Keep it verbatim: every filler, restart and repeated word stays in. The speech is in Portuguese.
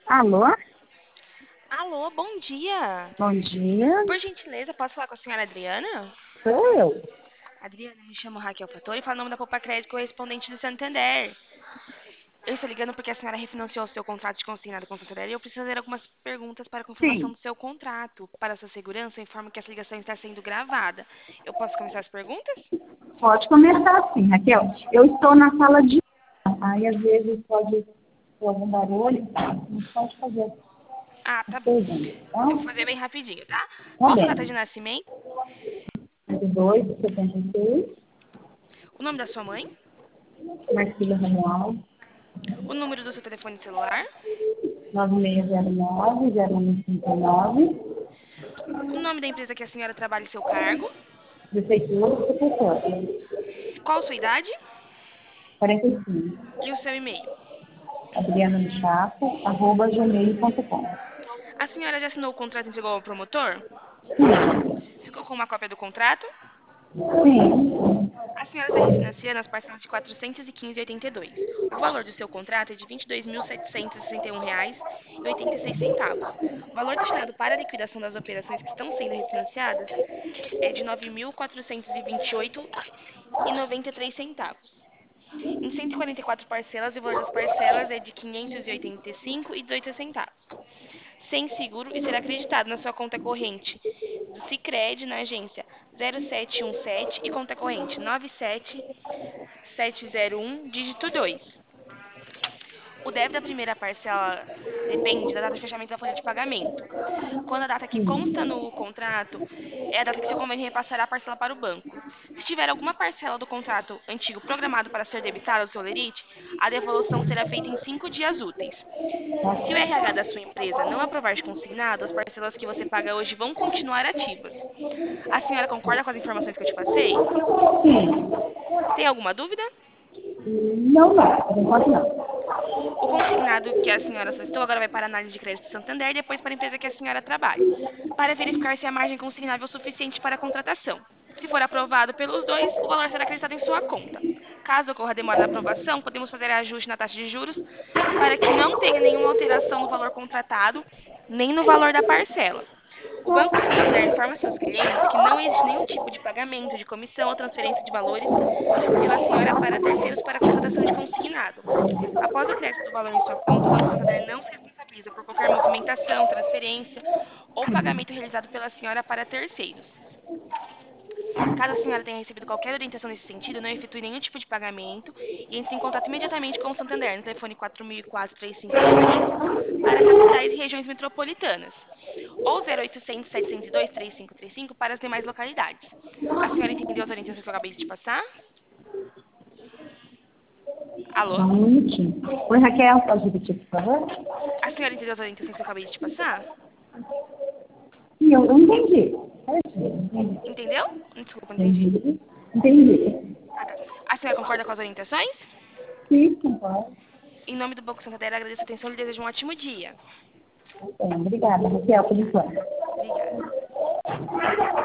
Alô? Alô, bom dia. Bom dia. Por gentileza, posso falar com a senhora Adriana? Sou eu. Adriana, me chamo Raquel Fator e falo o nome da Poupa Crédito correspondente do Santander. Eu estou ligando porque a senhora refinanciou o seu contrato de consignado com o Santander e eu preciso fazer algumas perguntas para confirmação Sim. do seu contrato. Para sua segurança, eu informo que essa ligação está sendo gravada. Eu posso começar as perguntas? Pode começar sim, Raquel. Eu estou na sala de aula. Aí, às vezes, pode ter algum barulho. Não pode fazer Ah, as tá bom. perguntas, tá? Eu vou fazer bem rapidinho, tá? Tá Qual a sua data de bem. nascimento? vinte e dois, setenta e seis, O nome da sua mãe? Marcília Romualdo, O número do seu telefone celular? nove seis zero nove, zero um cinco nove, O nome da empresa que a senhora trabalha e seu cargo? prefeitura, professor, Qual a sua idade? quarenta e cinco, E o seu e-mail? Adriana do Chaco, arroba gmail ponto com. A senhora já assinou o contrato e entregou ao promotor? Ficou com uma cópia do contrato? Sim. A senhora está refinanciando as parcelas de quatrocentos e quinze vírgula oitenta e dois. O valor do seu contrato é de vinte e dois mil setecentos e sessenta e um reais e oitenta e seis centavos. O valor destinado para a liquidação das operações que estão sendo refinanciadas é de nove mil quatrocentos e vinte e oito reais e noventa e três centavos. Em cento e quarenta e quatro parcelas, o valor das parcelas é de quinhentos e oitenta e cinco reais e dezoito centavos. Sem seguro e será acreditado na sua conta corrente do Sicredi na agência zero sete um sete e conta corrente nove sete sete zero um, dígito dois. O débito da primeira parcela depende da data de fechamento da folha de pagamento. Quando a data que consta no contrato é a data que seu convênio repassará a parcela para o banco. Se tiver alguma parcela do contrato antigo programado para ser debitada do seu lerite, a devolução será feita em cinco dias úteis. Se o R H da sua empresa não aprovar de consignado, as parcelas que você paga hoje vão continuar ativas. A senhora concorda com as informações que eu te passei? Sim. Tem alguma dúvida? Não, não. Por enquanto não. O consignado que a senhora solicitou agora vai para a análise de crédito do Santander e depois para a empresa que a senhora trabalha, para verificar se a margem consignável é suficiente para a contratação. Se for aprovado pelos dois, o valor será acrescentado em sua conta. Caso ocorra demora na aprovação, podemos fazer ajuste na taxa de juros para que não tenha nenhuma alteração no valor contratado, nem no valor da parcela. O Banco Santander informa seus clientes que não existe nenhum tipo de pagamento de comissão ou transferência de valores pela senhora para terceiros para a contratação de consignado. Após o crédito do valor em sua conta, o Banco Santander não se responsabiliza por qualquer movimentação, transferência ou pagamento realizado pela senhora para terceiros. Caso a senhora tenha recebido qualquer orientação nesse sentido, não efetue nenhum tipo de pagamento e entre em contato imediatamente com o Santander no telefone quatro mil e quatro, três cinco seis cinco para capitais e regiões metropolitanas ou zero oitocentos, setecentos e dois, três cinco três cinco para as demais localidades. A senhora entendeu as orientações que eu acabei de te passar? Só Alô? um minutinho. Oi, Raquel, pode repetir, por favor? A senhora entendeu as orientações que eu acabei de te passar? Sim, eu, eu entendi. Entendi. Entendeu? Desculpa, não entendi. Entendi. Entendi. Ah, tá. A senhora concorda com as orientações? Sim, concordo. Em nome do Banco Santander, agradeço a atenção e lhe desejo um ótimo dia. Bem, obrigada, Raquel, por enquanto. Obrigada.